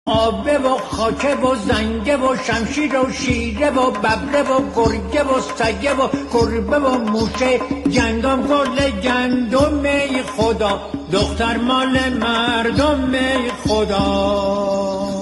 آبه و خاکه و زنگه و شمشیر و شیره و ببره و گرگه و سگه و گربه و موشه گندم گل گندم خدا دختر مال مردم خدا.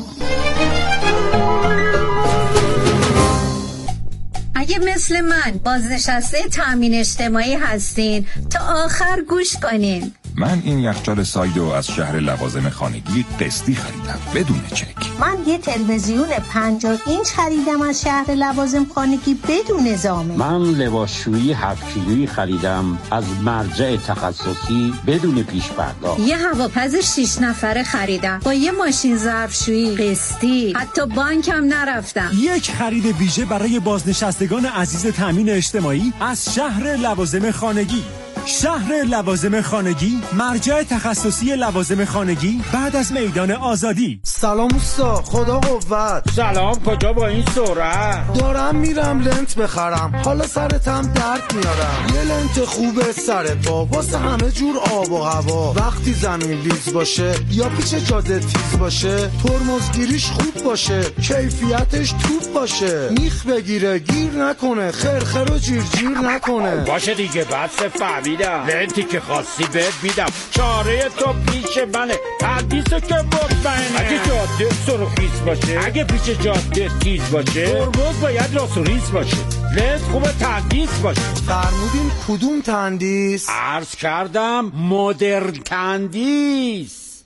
اگه مثل من بازنشسته تامین اجتماعی هستین تا آخر گوش کنین. من این یخچال سایدو از شهر لوازم خانگی قسطی خریدم بدون چک. من یه تلویزیون 50 اینچ خریدم از شهر لوازم خانگی بدون زامن. من لباسشویی 7 کیلویی خریدم از مرجع تخصصی بدون پیش پرداخت. یه هواپز 6 نفره خریدم با یه ماشین ظرفشویی قسطی، حتی بانکم نرفتم. یک خرید ویژه برای بازنشستگان عزیز تامین اجتماعی از شهر لوازم خانگی. شهر لوازم خانگی، مرجع تخصصی لوازم خانگی بعد از میدان آزادی. سلام اوستا، خدا قوت. سلام، کجا با این سرعت؟ دارم میرم لنت بخرم، حالا سرتم درد میارم. یه لنت خوبه سر پا واسه همه جور آب و هوا. وقتی زمین لیز باشه یا پیچ جاده تیز باشه، ترمزگیریش خوب باشه، کیفیتش توپ باشه، میخ بگیره گیر نکنه، خرخر و جیر نکنه. باشه دیگه، بس فهمیدم. لنتی که خواستی بهت میدم، چاره تو پیش منه، تندیسو که مطمئنه. اگه جاده سرخیز باشه، اگه پیچ جاده تیز باشه، ترمز باید لاسوریز باشه، لنت خوبه تندیس باشه. فرمودین کدوم تندیس؟ عرض کردم مدرن تندیس.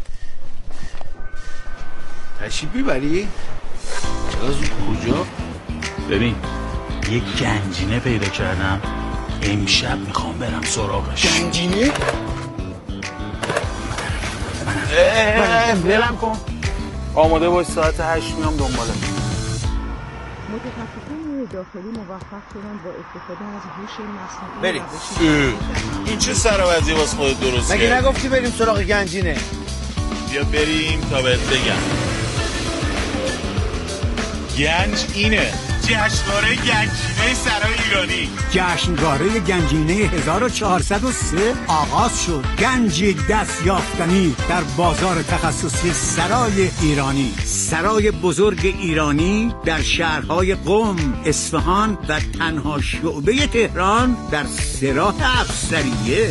تشریف میبری؟ چرا زود کجا؟ ببین یک گنجینه پیدا کردم، امشب میخوام برم سراغش. گنجینه؟ بلم کن. آماده باش، ساعت 8 میام دنباله. متخصصین داخلی موفق شدن با استفاده از هوش مصنوعی. بریم. این چه سروازی واسه خودت درست کردی؟ مگه نگفتی بریم سراغ گنجینه؟ بیا بریم تا بهت بگم. گنج اینه، جشنواره گنجینه سرای ایرانی. جشنواره گنجینه 1403 آغاز شد. گنجی دست یافتنی در بازار تخصصی سرای ایرانی. سرای بزرگ ایرانی در شهرهای قم، اصفهان و تنها شعبه تهران در سراح افسریه.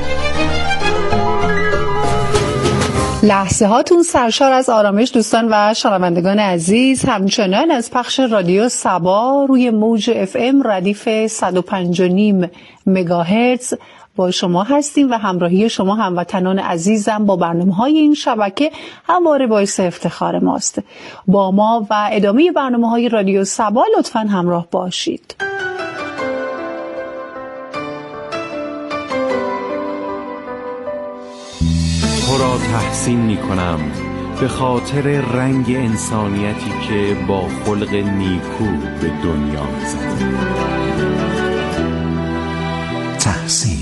لحظه هاتون سرشار از آرامش دوستان و شنوندگان عزیز، همچنان از پخش رادیو سبا روی موج FM ردیف 105.5 مگاهرتز با شما هستیم و همراهی شما هموطنان عزیزم با برنامه‌های این شبکه همواره باعث افتخار ماست. با ما و ادامه برنامه‌های رادیو سبا لطفاً همراه باشید. تو را تحسین می کنم به خاطر رنگ انسانیتی که با خلق نیکو به دنیا می زد. تحسین.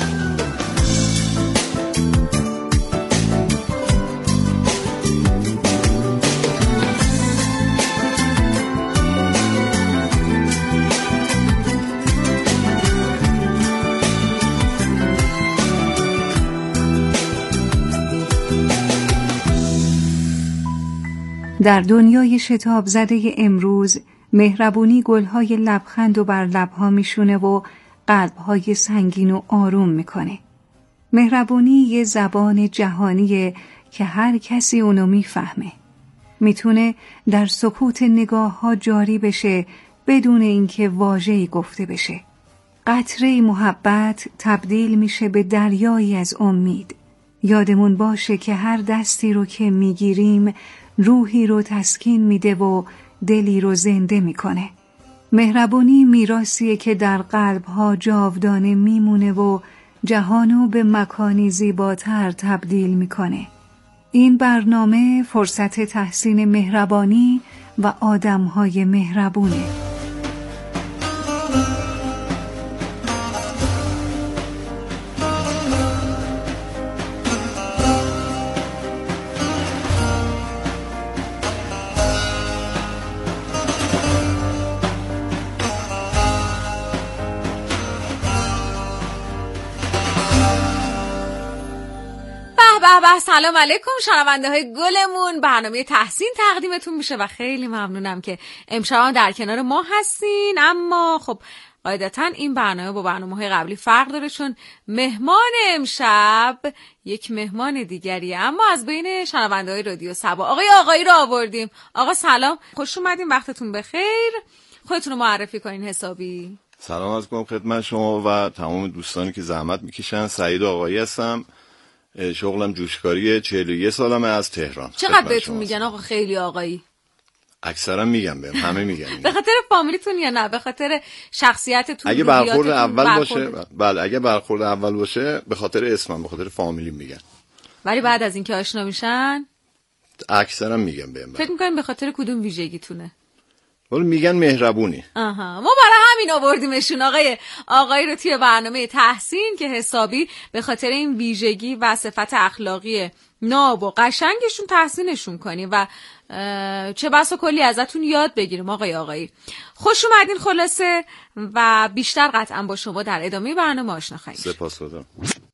در دنیای شتاب زده امروز، مهربونی گلهای لبخند و بر لبها میشونه و قلبهای سنگین و آروم میکنه. مهربونی یه زبان جهانیه که هر کسی اونو میفهمه. میتونه در سکوت نگاه ها جاری بشه بدون اینکه واژه‌ای گفته بشه. قطره محبت تبدیل میشه به دریایی از امید. یادمون باشه که هر دستی رو که میگیریم روحی رو تسکین میده و دلی رو زنده میکنه. مهربونی میراثیه که در قلبها جاودانه میمونه و جهانو به مکانی زیباتر تبدیل میکنه. این برنامه فرصت تحسین مهربانی و آدمهای مهربونه. سلام علیکم شنونده های گلمون. برنامه تحسین تقدیمتون میشه و خیلی ممنونم که امشب در کنار ما هستین. اما خب قاعدتا این برنامه با برنامه‌های قبلی فرق داره، چون مهمان امشب یک مهمان دیگریه، اما از بین شنونده‌های رادیو صبا آقایی رو آوردیم. آقا سلام، خوش اومدین، وقتتون بخیر. خودتون رو معرفی کنین حسابی. سلام عرض می‌کنم خدمت شما و تمام دوستانی که زحمت میکشن. سعید آقایی هستم، شغلم جوشکاریه، 41 سالمه، از تهران. چقدر بهتون میگن آقا خیلی آقایی؟ اکثرا میگن بهم، همه میگن. به خاطر فامیلیتون یا نه به خاطر شخصیتتون؟ اگه برخورد اول باشه، بله اگه برخورد اول باشه به خاطر اسمم، به خاطر فامیلی میگن. ولی بعد از اینکه آشنا میشن اکثرا میگن بهم. فکر میکنین به خاطر کدوم ویژگیتونه؟ ولی میگن مهربونی. ما برای همین آوردیمشون آقایی رو توی برنامه تحسین که حسابی به خاطر این ویژگی و صفت اخلاقی ناب و قشنگشون تحسینشون کنیم و چه بسا کلی ازتون یاد بگیریم. آقایی خوش اومدین خلاصه و بیشتر قطعا با شما در ادامه برنامه آشنا خواهیم. سپاسگزارم.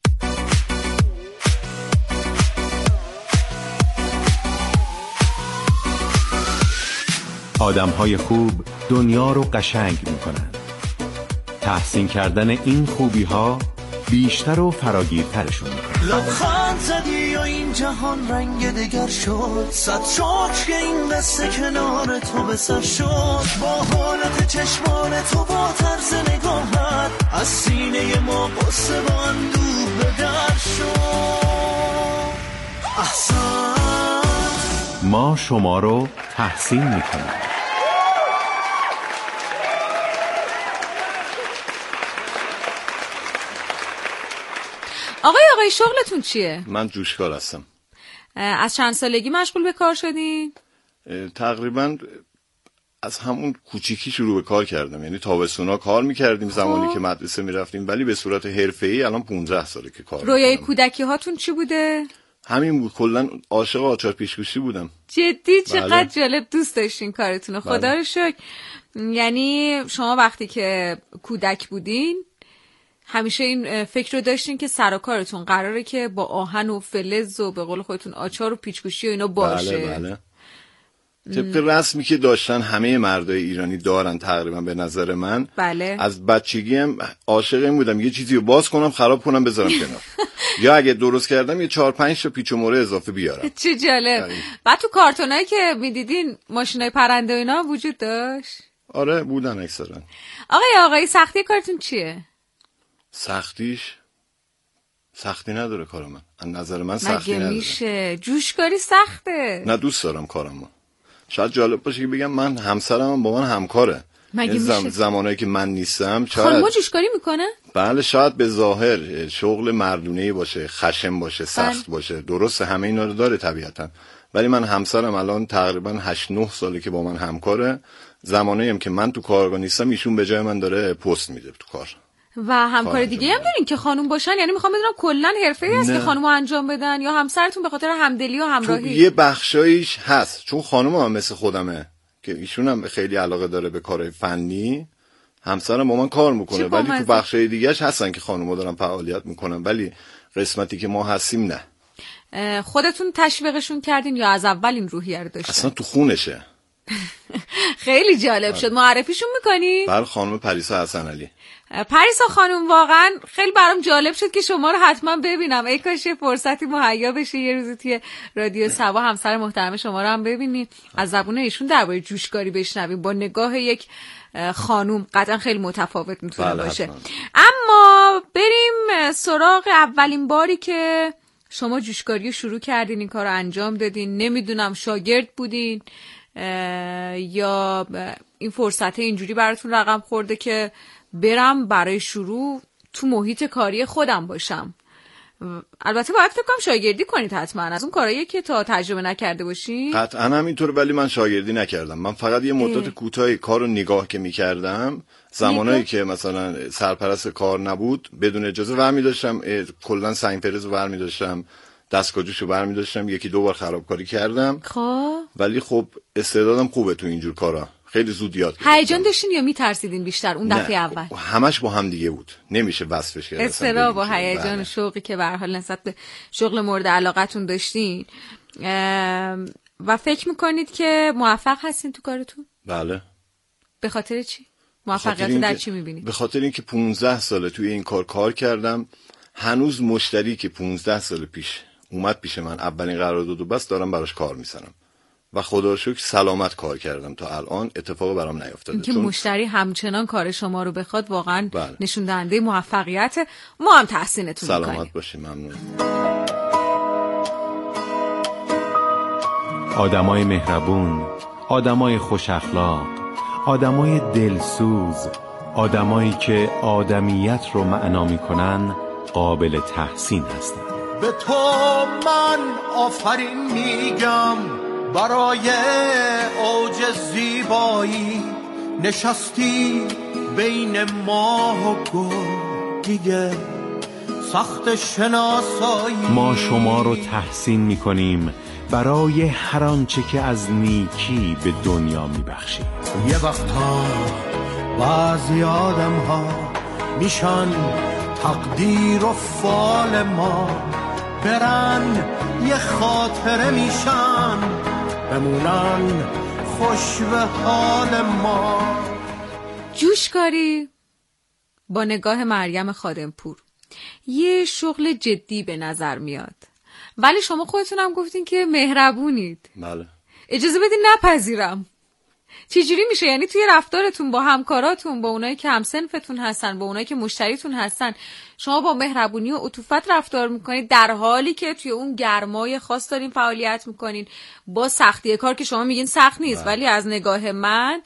آدم‌های خوب دنیا رو قشنگ می‌کنند. تحسین کردن این خوبی‌ها بیشتر و فراگیرترشون می‌کنه. لبخند زدی و این جهان رنگ دگر شد، صد شکر که این قصه کنار تو به سر شد. با حالت چشمان تو، با طرز نگاهت، از سینه ما قصه با اندوه به در شد. احسن ما شما رو تحسین می‌کنیم. آقای شغلتون چیه؟ من جوشکار هستم. از چند سالگی مشغول به کار شدین؟ تقریبا از همون کوچیکی شروع به کار کردم، یعنی تابستونا کار میکردیم زمانی که مدرسه میرفتیم، ولی به صورت حرفه‌ای الان 15 ساله که کار میکنم. رویای کودکی هاتون چی بوده؟ همین بود، کلا عاشق آچار پیشکشی بودم. جدی؟ چقدر جالب، دوست داشتین کارتون. خدا رو شکر. یعنی شما وقتی که کودک بودین همیشه این فکر رو داشتین که سر و کارتون قراره که با آهن و فلز و به قول خودتون آچار و پیچکشی و اینا باشه. بله. طبق رسمی که داشتن همه مردای ایرانی دارن تقریبا به نظر من. بله. از بچگی هم عاشق این بودم یه چیزی رو باز کنم، خراب کنم، بذارم کنار. یا اگه درست کردم یه 4-5 تا پیچ و موره اضافه بیارم. چه جالب. بعد تو کارتونایی که میدیدین ماشینای پرنده و اینا وجود داشت؟ آره بودن اکثرا. آقای سختی کارتون چیه؟ سختی نداره کار من. از نظر من سختی نداره. مگه میشه؟ جوشکاری سخته. نه دوست دارم کارمو. شاید جالب باشه که بگم من همسرم با من همکاره. مگه میشه؟ زمانایی که من نیستم خانم‌ها جوشکاری میکنه؟ بله، شاید به ظاهر شغل مردونه‌ای باشه، خشن باشه، سخت باشه، درسته همه اینا رو داره طبیعتا، ولی من همسرم الان تقریبا 8-9 ساله که با من همکاره. زمانایی هم که من تو کارگاه نیستم ایشون به جای من داره پست میده تو کار. و همکار دیگه هم دارین که خانوم باشن؟ یعنی میخوام بدونم کلا حرفه‌ای است که خانومو انجام بدن یا همسرتون به خاطر همدلی و همراهی؟ یه بخشایش هست، چون خانوم هم مثل خودمه که ایشون هم خیلی علاقه داره به کارهای فنی، همسرم با من کار میکنه، ولی تو بخشای دیگه‌اش هستن که خانوما دارن فعالیت میکنن، ولی قسمتی که ما هستیم نه. خودتون تشویقشون کردین یا از اول این روحیه رو داشتین؟ اصلا تو خونشه. خیلی جالب شد. معرفیشون میکنی؟ بله، خانم پریسا حسن علی. پریسا خانم، واقعا خیلی برام جالب شد که شما رو حتما ببینم. ای کاش یه فرصتی مهیا بشه یه روزی توی رادیو صبا همسر محترم شما رو هم ببینیم، از زبون ایشون درباره جوشکاری بشنویم با نگاه یک خانم. قطعا خیلی متفاوت میتونه باشه. اما بریم سراغ اولین باری که شما جوشکاری رو شروع کردین، این کار رو انجام دادین. نمیدونم شاگرد بودین یا این فرصت اینجوری براتون رقم خورده که برم برای شروع تو محیط کاری خودم باشم. البته باید فکر کنم شاگردی کنید حتما، از اون کارهایی که تا تجربه نکرده باشین. قطعا همینطور، ولی من شاگردی نکردم. من فقط یه مدت کوتاهی کارو نگاه که میکردم، زمانایی که مثلا سرپرست کار نبود بدون اجازه برمی داشتم، کلا سنگ‌فرز برمی داشتم، دستگاه‌جوشو برمی داشتم، 1-2 بار خرابکاری کردم. خب ولی خب استعدادم خوبه تو اینجور کارا، خیلی زود یاد گرفتم. هیجان داشتین یا میترسیدین بیشتر اون دفعه اول؟ همش با هم دیگه بود، نمیشه وصفش کرد. اضطراب و هیجان و شوقی که به هر حال نسبت به شغل مورد علاقتون داشتین و فکر میکنید که موفق هستین تو کارتون؟ بله. به خاطر چی؟ موفقیت در چی میبینید؟ به خاطر اینکه 15 ساله توی این کار کردم، هنوز مشتری که 15 سال پیش اومد پیش من اولین قرارداد بس دارم براش کار میزنم و خدا رو شکر سلامت کار کردم تا الان، اتفاق برام نیافتاده. اینکه مشتری همچنان کار شما رو بخواد واقعا بله. نشون دهنده موفقیت. ما هم تحسینتون میکنیم. سلامت باشید. ممنون. آدمای مهربون، آدمای خوش اخلاق، آدمای دلسوز، آدمایی که آدمیت رو معنا میکنن قابل تحسین هستن. به تو من آفرین میگم برای اوج زیبایی، نشستی بین ماه و گل دیگه سخت شناسایی. ما شما رو تحسین میکنیم برای هر آنچه که از نیکی به دنیا میبخشید. یه وقتا بعضی آدم ها میشن تقدیر و فال ما، برن یه خاطره میشن بمونن خوش به حال ما. جوشکاری با نگاه مریم خادمپور یه شغل جدی به نظر میاد، ولی شما خودتون هم گفتین که مهربونید. بله. اجازه بدین نپذیرم. چجوری میشه؟ یعنی توی رفتارتون با همکاراتون، با اونایی که همسنفتون هستن، با اونایی که مشتریتون هستن، شما با مهربونی و عطوفت رفتار میکنید در حالی که توی اون گرمای خاص دارین فعالیت میکنین، با سختی کار که شما میگین سخت نیست ولی از نگاه من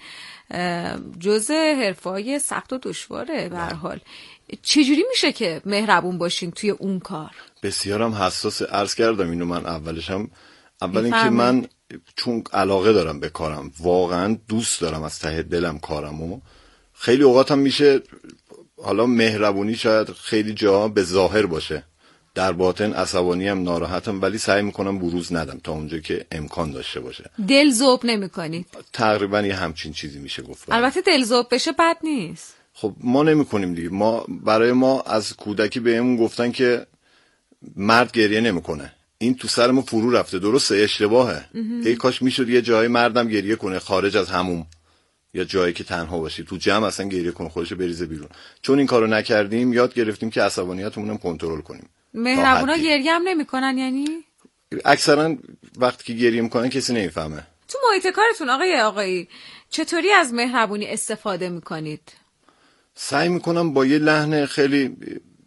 جزء حرفای سخت و دشواره. به هر حال چجوری میشه که مهربون باشین توی اون کار؟ بسیارم حساس. عرض کردم اینو من اولشم. اول اینکه من چون علاقه دارم به کارم، واقعا دوست دارم از ته دلم کارمو. خیلی اوقاتم میشه حالا مهربونی شاید خیلی جا به ظاهر باشه، در باطن عصبانیم، ناراحتم، ولی سعی میکنم بروز ندم تا اونجا که امکان داشته باشه. دل ذوب نمیکنید؟ تقریبا یه همچین چیزی میشه گفت. البته دل ذوب بشه بد نیست. خب ما نمیکنیم دیگه. برای ما از کودکی بهمون گفتن که مرد گریه نمیکنه. این تو سر ما فرو رفته. درسته اشتباهه. ای کاش میشد یه جای مردم گریه کنه خارج از هموم، یا جایی که تنها باشی، تو جمع اصلا گریه کنه، خودش بریزه بیرون. چون این کارو نکردیم یاد گرفتیم که عصبانیتمون هم کنترل کنیم. مهربونا گریه هم نمیکنن؟ یعنی اکثرا وقتی که گریه میکنن کسی نمیفهمه. تو محیط کارتون آقایی چطوری از مهربونی استفاده میکنید؟ سعی میکنم با یه لحن خیلی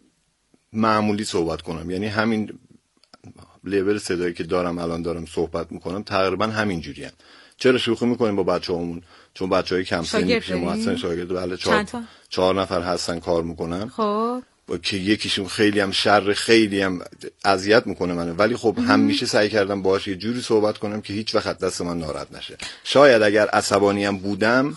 معمولی صحبت کنم. یعنی همین لول صدایی که الان دارم صحبت میکنم تقریبا همین جوریم. چرا شوخی میکنیم با بچه‌هامون؟ چون بچه‌های کم سنی شما هستن، شاگرد. بله، 4 نفر هستن کار میکنن. خب که یکیشون خیلی هم شر، خیلی هم اذیت میکنه منو، ولی خب همیشه سعی کردم باهاش یه جوری صحبت کنم که هیچ وقت دست من ناراحت نشه. شاید اگر عصبانیم بودم،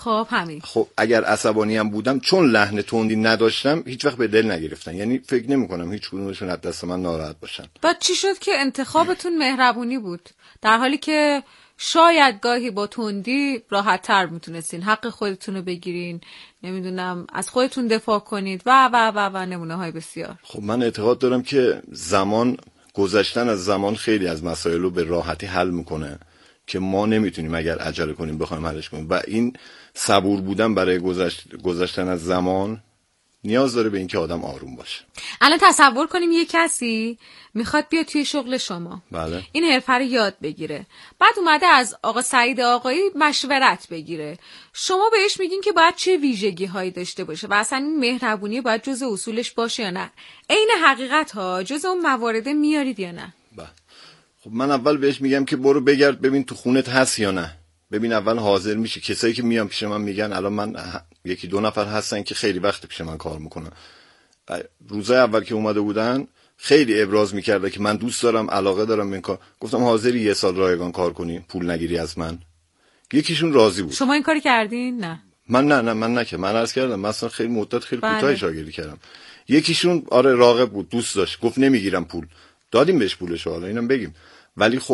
اگر عصبانیم بودم چون لحن تندی نداشتم هیچ وقت به دل نگرفتن. یعنی فکر نمیکنم هیچ کدومشون از دست من ناراحت باشن. بعد چی شد که انتخابتون مهربونی بود، در حالی که شاید گاهی با تندی راحت تر میتونستین حق خودتون رو بگیرین، نمیدونم از خودتون دفاع کنید و نمونه های بسیار. خب من اعتقاد دارم که گذشتن از زمان خیلی از مسائل رو به راحتی حل میکنه که ما نمیتونیم اگر عجله کنیم بخوایم حلش کنیم، و این صبور بودن برای گذشتن از زمان نیاز داره به اینکه آدم آروم باشه. الان تصور کنیم یه کسی میخواد بیاد توی شغل شما، بله، این حرفه رو یاد بگیره، بعد اومده از آقا سعید آقایی مشورت بگیره، شما بهش میگین که باید چه ویژگی هایی داشته باشه و اصلا این مهربونی باید جز اصولش باشه یا نه؟ عین حقیقت ها جز اون موارد میارید یا نه؟ بله. خب من اول بهش میگم که برو بگرد ببین تو خونت هست یا نه، ببین اول حاضر میشه. کسایی که میان پیش من میگن، الان من 1-2 نفر هستن که خیلی وقت پیش من کار میکنن، روزای اول که اومده بودن خیلی ابراز میکرده که من دوست دارم، علاقه دارم به این کار. گفتم حاضری 1 سال رایگان کار کنی، پول نگیری از من؟ یکیشون راضی بود. شما این کاری کردین؟ نه من نکردم. من عرض کردم مثلا خیلی مدت خیلی کوتاه شاگردی کردم. یکیشون راغب بود، دوست داشت، گفت نمیگیرم پول. دادیم بهش پولشو، حالا اینم بگیم. ولی خب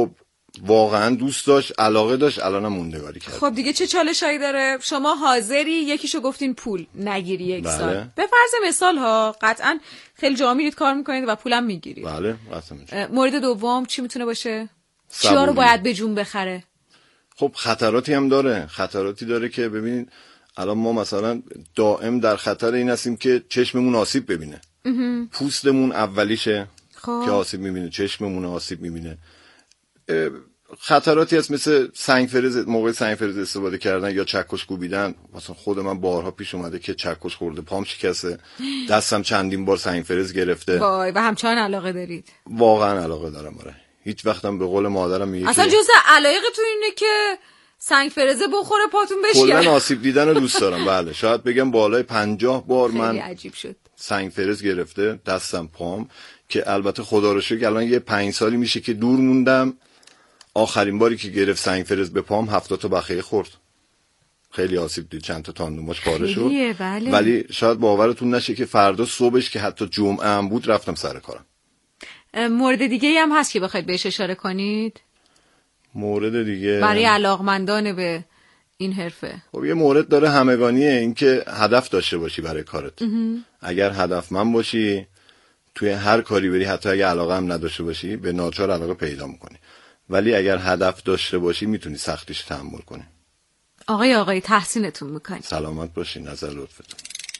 واقعا دوست داشت، علاقه داشت، الانم موندگاری کرد. خب دیگه چه چالشایی داره؟ شما حاضری یکیشو گفتین پول نگیری 1 سال. به فرض مثال ها قطعا خیلی جا میرید کار میکنید و پولم میگیرید. بله قطعا. مورد دوم چی میتونه باشه؟ چیا رو باید به جون بخره؟ خب خطراتی هم داره. خطراتی داره که ببینید الان ما مثلا دائم در خطر این هستیم که چشممون آسیب ببینه. پوستمون اولیشه که آسیب میبینه، چشممون آسیب میبینه. خطراتی هست مثل سنگ فرز، موقع سنگ فرز استفاده کردن یا چکش کوبیدن. مثلا خود من بارها پیش اومده که چکش خورده، پام شکسته، دستم چندین بار سنگ فرز گرفته. وای و همچنان علاقه دارید؟ واقعا علاقه دارم. آره هیچ وقتم به قول مادرم میگه اصلا جزء علایقتون اینه که سنگ فرزه بخوره پاتون بشه. کلا آسیب دیدن رو دوست دارم. بله شاید بگم بالای 50 بار من عجیب شد سنگ فرز گرفته دستم پام، که البته خدا رو شکر الان یه 5 سالی میشه که دور موندم. آخرین باری که گرفت سنگ فرز به پام 70 تا بخیه خورد. خیلی آسیب دید، چند تا تاندوماش پاره شد. بله. ولی شاید باورتون نشه که فردا صبحش که حتی جمعه هم بود رفتم سر کارم. مورد دیگه هم هست که بخواید بهش اشاره کنید؟ مورد دیگه برای علاقمندان به این حرفه. خب یه مورد داره همگانیه، این که هدف داشته باشی برای کارت. اگر هدفمند باشی توی هر کاری بری، حتی اگه علاقه هم نداشته باشی به ناچار علاقه پیدا میکنی. ولی اگر هدف داشته باشی میتونی سختیش تحمل کنی. آقای تحسینتون میکنی. سلامت باشی. نظر لطفتون.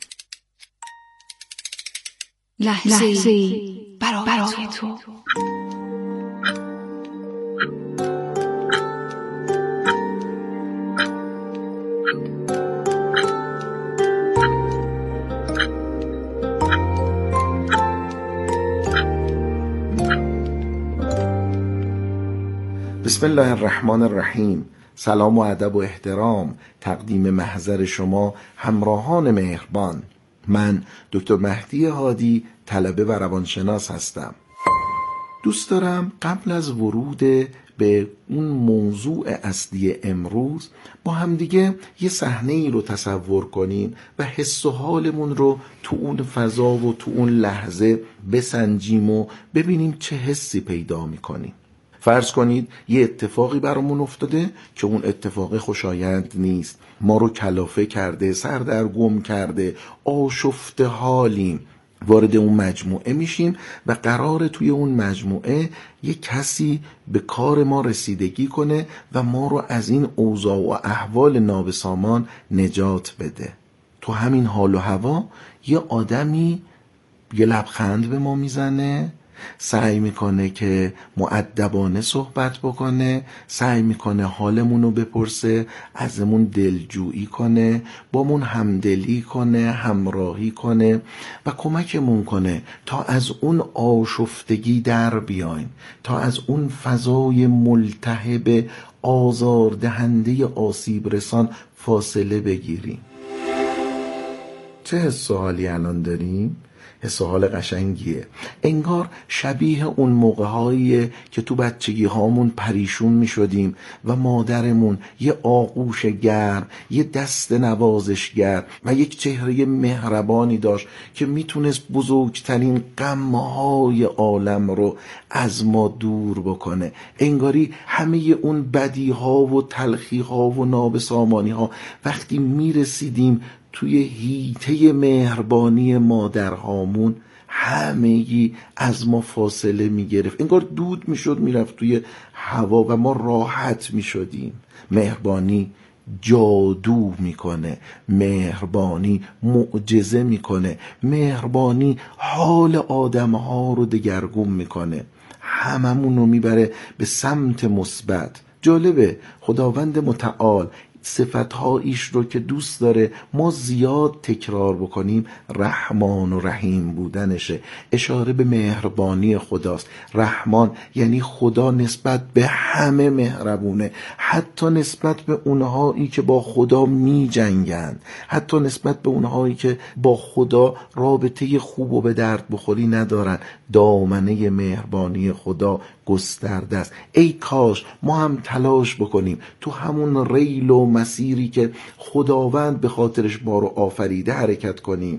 لحظه‌ای برای تو. بسم الله الرحمن الرحیم. سلام و ادب و احترام تقدیم محضر شما همراهان مهربان. من دکتر مهدی هادی، طلبه و روانشناس هستم. دوست دارم قبل از ورود به اون موضوع اصلی امروز با همدیگه یه صحنه ای رو تصور کنیم و حس و حالمون رو تو اون فضا و تو اون لحظه بسنجیم و ببینیم چه حسی پیدا میکنیم. فرض کنید یه اتفاقی برامون افتاده که اون اتفاق خوشایند نیست، ما رو کلافه کرده، سردرگم کرده، آشفته حالیم. وارد اون مجموعه میشیم و قراره توی اون مجموعه یه کسی به کار ما رسیدگی کنه و ما رو از این اوضاع و احوال نابسامان نجات بده. تو همین حال و هوا یه آدمی یه لبخند به ما میزنه، سعی میکنه که مؤدبانه صحبت بکنه، سعی میکنه حالمون رو بپرسه، ازمون دلجویی کنه، بامون همدلی کنه، همراهی کنه و کمکمون کنه تا از اون آشفتگی در بیایم، تا از اون فضای ملتهب آزاردهنده آسیب رسان فاصله بگیریم. چه حس و حالی الان داریم؟ حس و حال قشنگیه. انگار شبیه اون موقع‌هاییه که تو بچگی هامون پریشون می شدیم و مادرمون یه آغوش گرم، یه دست نوازشگر و یک چهره مهربانی داشت که میتونست بزرگترین غم‌های عالم رو از ما دور بکنه. انگاری همه اون بدی‌ها و تلخی‌ها و نابسامانی‌ها وقتی میرسیدیم توی حیطه مهربانی مادرهامون همگی از ما فاصله میگرفت، انگار دود میشد میرفت توی هوا و ما راحت میشدیم. مهربانی جادو میکنه، مهربانی معجزه میکنه، مهربانی حال آدمها رو دگرگون میکنه، هممون رو میبره به سمت مثبت. جالبه خداوند متعال صفتهایش رو که دوست داره ما زیاد تکرار بکنیم رحمان و رحیم بودنشه. اشاره به مهربانی خداست. رحمان یعنی خدا نسبت به همه مهربونه، حتی نسبت به اونهایی که با خدا می جنگن، حتی نسبت به اونهایی که با خدا رابطه خوب و به درد بخوری ندارن. دامنه مهربانی خدا گسترده است. ای کاش ما هم تلاش بکنیم تو همون ریل و مسیری که خداوند به خاطرش ما رو آفریده حرکت کنیم.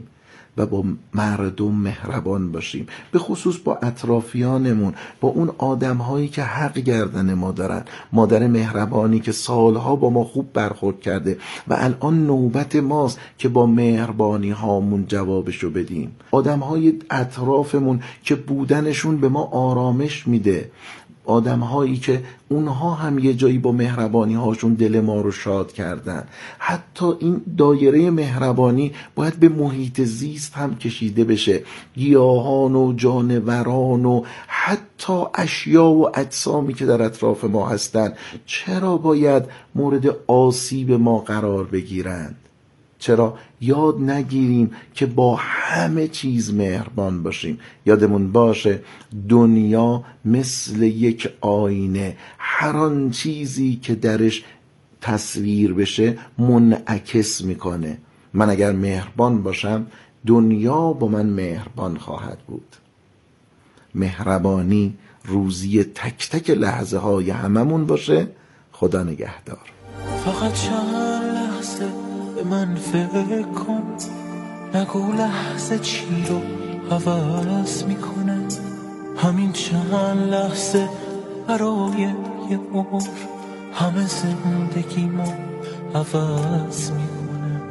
و با مردم مهربان باشیم، به خصوص با اطرافیانمون، با اون آدم‌هایی که حق گردن ما دارن. مادر مهربانی که سالها با ما خوب برخورد کرده و الان نوبت ماست که با مهربانی هامون جوابشو بدیم. آدم‌های اطرافمون که بودنشون به ما آرامش میده، آدم‌هایی که اونها هم یه جایی با مهربانی هاشون دل ما رو شاد کردن. حتی این دایره مهربانی باید به محیط زیست هم کشیده بشه، گیاهان و جانوران و حتی اشیا و اجسامی که در اطراف ما هستن چرا باید مورد آسیب ما قرار بگیرند؟ چرا یاد نگیریم که با همه چیز مهربان باشیم؟ یادمون باشه دنیا مثل یک آینه، هر آن چیزی که درش تصویر بشه منعکس میکنه. من اگر مهربان باشم دنیا با من مهربان خواهد بود. مهربانی روزی تک تک لحظه های هممون باشه. خدا نگهدار. فقط چند لحظه به من فکر کن، نگو لحظه چی رو عوض میکنه. همین چند لحظه برای یه عمر همه زندگیمو عوض میکنه.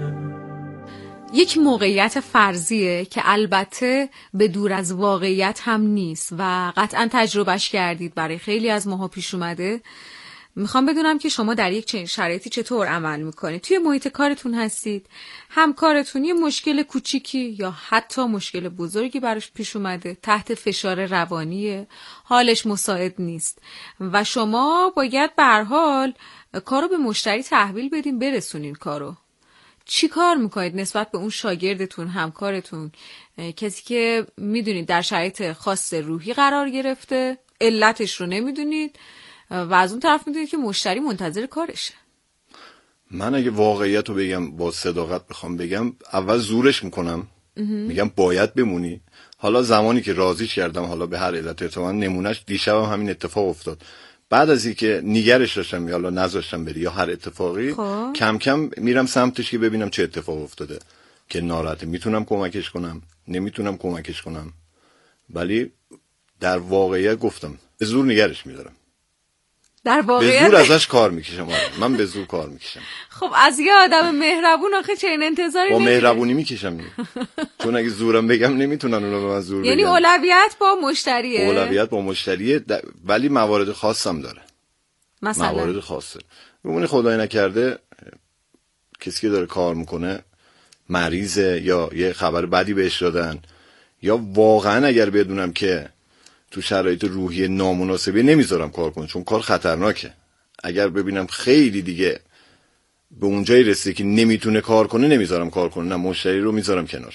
یک موقعیت فرضیه که البته به دور از واقعیت هم نیست و قطعا تجربهش کردید، برای خیلی از ماها پیش اومده. میخوام بدونم که شما در یک چنین شرایطی چطور عمل میکنید؟ توی محیط کارتون هستید، همکارتون یه مشکل کوچیکی یا حتی مشکل بزرگی براش پیش اومده، تحت فشار روانیه، حالش مساعد نیست و شما باید به هر حال کارو به مشتری تحویل بدین، برسونین کارو. چی کار میکنید نسبت به اون شاگردتون، همکارتون، کسی که میدونید در شرایط خاص روحی قرار گرفته، علتش رو نمیدونید و از اون طرف میدونید که مشتری منتظر کارشه؟ من اگه واقعیت رو بگم، با صداقت بخوام بگم، اول زورش میکنم، میگم باید بمونی. حالا زمانی که راضیش کردم، حالا به هر علت ارتباط، نمونهش دیشب هم همین اتفاق افتاد. بعد از اینکه نگرش داشتم یا حالا نذاشتم بری یا هر اتفاقی، کم کم میرم سمتش که ببینم چه اتفاق افتاده، که ناراحته، میتونم کمکش کنم، نمیتونم کمکش کنم. ولی در واقعیت گفتم به زور نگرش میدارم، در واقعیت به زور ازش کار میکشم. من به زور کار میکشم. خب از یه آدم مهربون آخه چنین انتظاری با نمیره. مهربونی میکشم چون اگه زورم بگم نمیتونن اونا به من زور بگن. یعنی اولویت با مشتریه. اولویت با مشتریه، ولی موارد خاصم داره. مثلا موارد خاصه، بمونی خدای نکرده کسی که داره کار میکنه مریضه یا یه خبر بدی بهش دادن، یا واقعا اگر بدونم که تو شرایط روحی نامناسبی نمیذارم کار کنه، چون کار خطرناکه. اگر ببینم خیلی دیگه به اونجایی رسیده که نمیتونه کار کنه، نمیذارم کار کنه، نه مشتری رو میذارم کنار.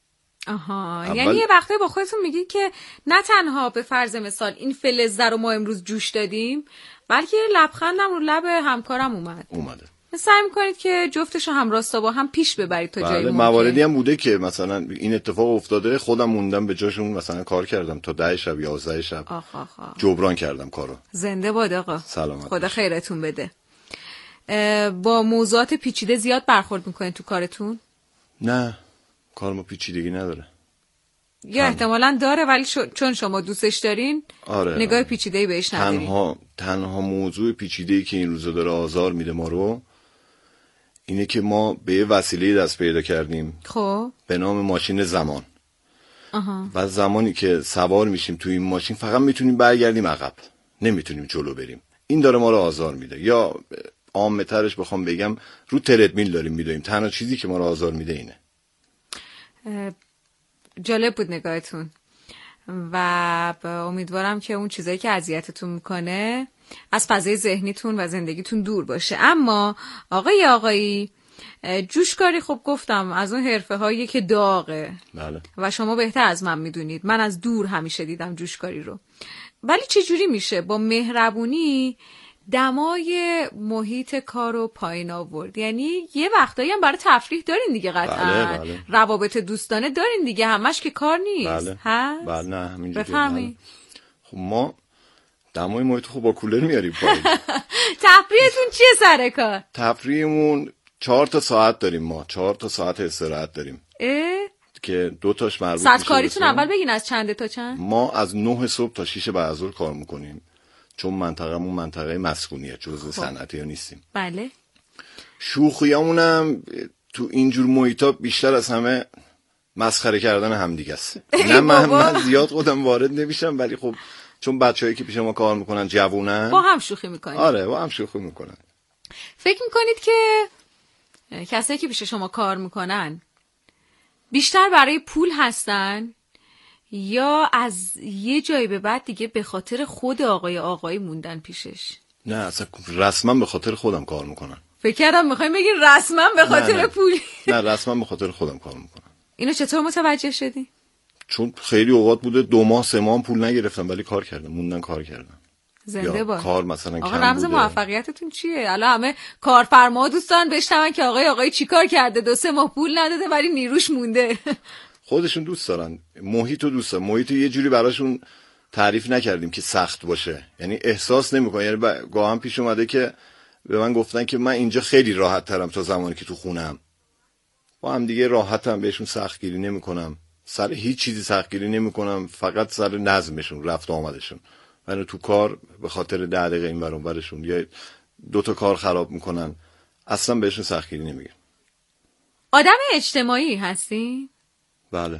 یعنی یه وقتی با خودتون میگید که نه تنها به فرض مثال این فلزه رو ما امروز جوش دادیم، بلکه لبخندم رو لب همکارم اومده. سعی میکنید که جفتشو هم راستا با هم پیش ببرید تا جایی ممکن. مواردی هم بوده که مثلا این اتفاق افتاده، خودم موندم به جاشون، مثلا کار کردم تا 10 شب 11 شب جبران کردم کارو. زنده باد آقا، سلامت، خدا خیرتون بده. با موضوعات پیچیده زیاد برخورد میکنید تو کارتون؟ نه، کارم پیچیدگی نداره. یا احتمالاً داره ولی چون شما دوستش دارین نگاه پیچیده‌ای بهش ندارین. تنها موضوع پیچیده‌ای که این روزا داره آزار میده ما رو اینه که ما به یه وسیله دست پیدا کردیم به نام ماشین زمان. و زمانی که سوار میشیم توی این ماشین فقط میتونیم برگردیم عقب، نمیتونیم جلو بریم. این داره ما رو آزار میده. یا عامه ترش بخوام بگم، رو تردمیل داریم میدویم. تنها چیزی که ما رو آزار میده اینه. جالب بود نگاهتون و امیدوارم که اون چیزایی که اذیتتون میکنه از فضای ذهنیتون و زندگیتون دور باشه. اما آقایی جوشکاری، خب گفتم از اون حرفه هایی که داغه. بله. و شما بهتر از من میدونید، من از دور همیشه دیدم جوشکاری رو. ولی چجوری میشه با مهربونی دمای محیط کارو پایین آورد؟ یعنی یه وقتایی هم برای تفریح دارین دیگه قطعا. بله. روابط دوستانه دارین دیگه، همش که کار نیست. بله نه همینجوری. بفرمایید. خب ما دمای محیط خوب با کولر میاریم پایین. تفریحتون چیه سر کار؟ تفریحمون 4 تا ساعت داریم، ما 4 تا ساعت استراحت داریم که 2 تاش مربوط ساعت کاریتون اول بگین از چنده تا چند؟ ما از 9 صبح تا 6 بعد از ظهر کار میکنیم، چون منطقه‌مون منطقه مسکونیه، جزء صنعتی ها نیستیم. بله. شوخیامونم تو اینجور محیطا بیشتر از همه مسخره کردن همدیگه است. نه من زیاد خودم وارد نمیشم، ولی خب چون بچه‌هایی که پیش ما کار میکنن جوونن، با هم شوخی میکنن. آره با هم شوخی میکنن. فکر میکنید که کسایی که پیش شما کار میکنن بیشتر برای پول هستن یا از یه جایی به بعد دیگه به خاطر خود آقای موندن پیشش؟ نه اصلا رسما به خاطر خودم کار میکنن. فکر کردم میخوایم بگین رسما به خاطر پول. نه رسما به خاطر خودم کار میکنن. اینو چطور متوجه شدی؟ چون خیلی اوقات بوده 2 ماه 3 ماه پول نگرفتم ولی کار کردم، موندن کار کردن. زنده باد. کار مثلا آقا کم رمز بوده. موفقیتتون چیه؟ الان همه کارفرما دوستان بشنون که آقای چیکار کرده، 2-3 ماه پول نداده ولی نیروش مونده. خودشون دوست دارن، محیطو دوست دارن، محیطو یه جوری براشون تعریف نکردیم که سخت باشه، یعنی احساس نمیکنن. یعنی گاهم پیش اومده که به من گفتن که من اینجا خیلی راحت ترم تا زمانی که تو خونم، با هم دیگه راحتم، بهشون سختگیری نمیکنم، سر هیچ چیزی سختگیری نمیکنم، فقط سر نظمشون، رفت آمدشون. من تو کار به خاطر 10 دقیقه این ور اون ورشون یا 2 تا کار خراب میکنن، اصلا بهشون سختگیری نمیگم. آدم اجتماعی هستی؟ بله.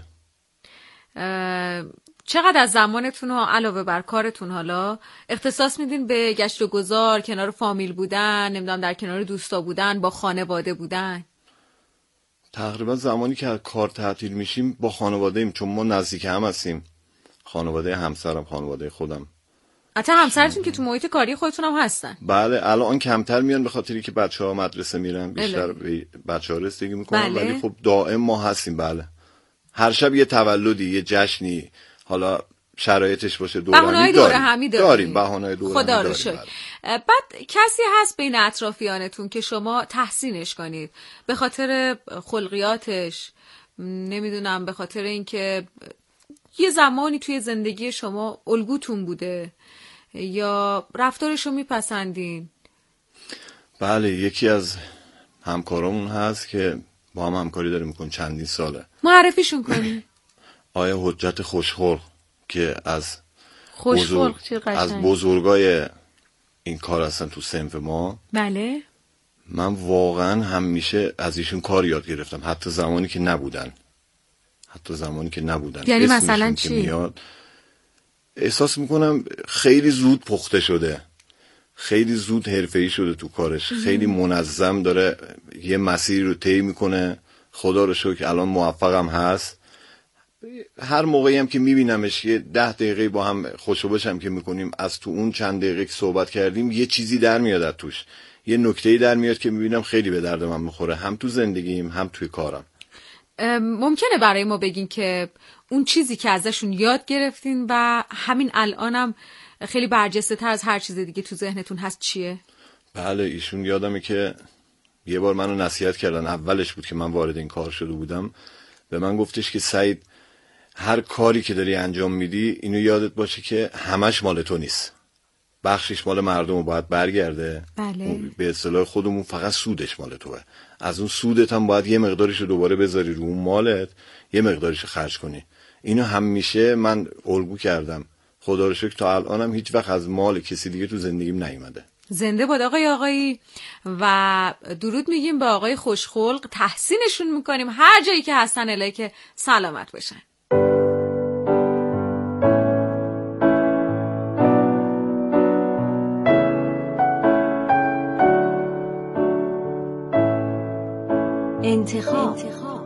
چقدر از زمانتون رو علاوه بر کارتون حالا اختصاص میدین به گشت و گذار، کنار فامیل بودن، نمیدونم در کنار دوستا بودن، با خانواده بودن؟ تقریبا زمانی که کار تعطیل میشیم با خانواده ایم، چون ما نزدیک هم هستیم. خانواده همسرم، خانواده خودم. حتی همسرتون که تو محیط کاری خودتون هم هستن؟ بله الان کمتر میان به خاطری که بچه‌ها مدرسه میرن، بیشتر به بچه‌ها رسیدگی میکنن. بله. ولی خب دائم ما هستیم. بله هر شب یه تولدی، یه جشنی، حالا شرایطش باشه بهانه‌های دوره همی داریم. بهانه‌های دوره خدا همی رو شکر. بعد کسی هست بین اطرافیانتون که شما تحسینش کنید به خاطر خلقیاتش، نمیدونم به خاطر اینکه یه زمانی توی زندگی شما الگوتون بوده یا رفتارشو میپسندین؟ بله یکی از همکارامون هست که با هم همکاری داریم میکنیم چندین ساله. معرفیشون کنی. آیا حجت خوشخلق که از خوشخلق بزرگای این کار هستن تو صنف ما. بله. من واقعا همیشه از ایشون کار یاد گرفتم، حتی زمانی که نبودن. یعنی مثلا چی؟ میاد احساس میکنم خیلی زود پخته شده، خیلی زود حرفه‌ای شده تو کارش، خیلی منظم داره یه مسیری رو طی میکنه. خدا رو شکر الان موفقم هست. هر موقعی هم که میبینمش یه 10 دقیقه با هم خوشوبش که میکنیم، از تو اون چند دقیقه که صحبت کردیم یه چیزی در میاد از توش، یه نکته‌ای در میاد که میبینم خیلی به درد من میخوره، هم تو زندگیم هم توی کارم. ممکنه برای ما بگین که اون چیزی که ازشون یاد گرفتین و همین الانم خیلی برجسته تر از هر چیز دیگه تو ذهنتون هست چیه؟ بله ایشون یادمه که یه بار منو نصیحت کردن، اولش بود که من وارد این کار شده بودم، به من گفتش که سعید هر کاری که داری انجام میدی اینو یادت باشه که همش مال تو نیست، بخشش مال مردم باید برگرده. بله. به اصطلاح خودمون فقط سودش مال توه، از اون سودت هم باید یه مقدارشو دوباره بذاری رو اون مالت، یه مقدارشو خرج کنی. اینو همیشه من الگو کردم، خدا رو شکر تا الانم هیچ وقت از مال کسی دیگه تو زندگیم نیومده. زنده باد آقایی و درود میگیم به آقای خوشخلق، تحسینشون میکنیم هر جایی که هستن، الهی که سلامت باشن. انتخاب.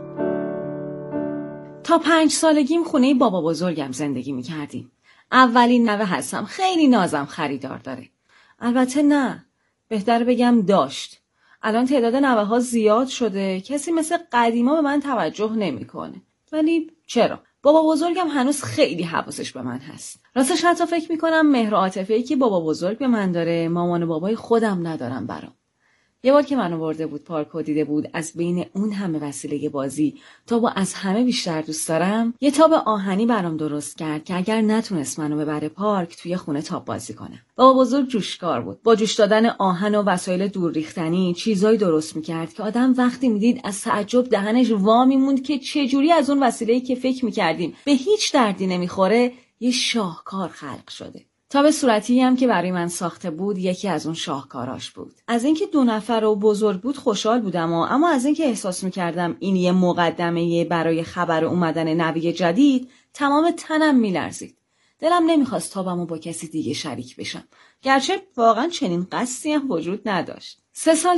تا 5 سالگیم خونه بابا بزرگم زندگی میکردیم. اولین نوه هستم، خیلی نازم خریدار داره. البته نه، بهتر بگم داشت. الان تعداد نوه ها زیاد شده، کسی مثل قدیما به من توجه نمیکنه. ولی چرا؟ بابا بزرگم هنوز خیلی حواسش به من هست. راستش حتی فکر میکنم مهر و عاطفه‌ای که بابا بزرگ به من داره، مامان و بابای خودم ندارم برام. یه بار که منو برده بود پارک و دیده بود از بین اون همه وسیله بازی تابو از همه بیشتر دوست دارم، یه تاب آهنی برام درست کرد که اگر نتونست منو ببره پارک توی خونه تاب بازی کنه. بابا بزرگ جوشکار بود. با جوش دادن آهن و وسایل دور ریختنی چیزایی درست میکرد که آدم وقتی میدید از تعجب دهنش وا میموند که چجوری از اون وسیله‌ای که فکر میکردیم به هیچ دردی نمیخوره یه شاهکار خلق شده. تاب صورتی هم که برای من ساخته بود یکی از اون شاهکاراش بود. از اینکه 2 نفر و بزرگ بود خوشحال بودم اما از اینکه احساس میکردم این یه مقدمه برای خبر اومدن نوی جدید تمام تنم میلرزید. دلم نمیخواست تابمو با کسی دیگه شریک بشم، گرچه واقعا چنین قصدی هم وجود نداشت. 3 سال